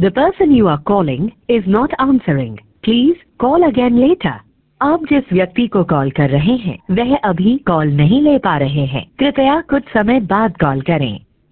The person you are calling is not answering. Please call again later. आप जिस व्यक्ति को कॉल कर रहे हैं वह अभी कॉल नहीं ले पा रहे हैं। कृपया कुछ समय बाद कॉल करें।